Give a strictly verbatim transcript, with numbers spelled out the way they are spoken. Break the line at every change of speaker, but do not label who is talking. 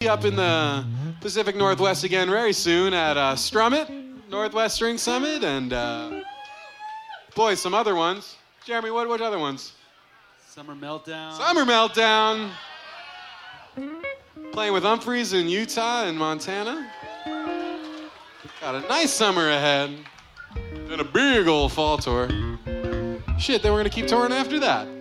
Up in the Pacific Northwest again very soon at uh, Strummit, Northwest String Summit, and uh, boy, some other ones. Jeremy, what what other ones?
Summer Meltdown.
Summer Meltdown. Playing with Humphreys in Utah and Montana. Got a nice summer ahead. And a big old fall tour. Shit, then we're gonna keep touring after that.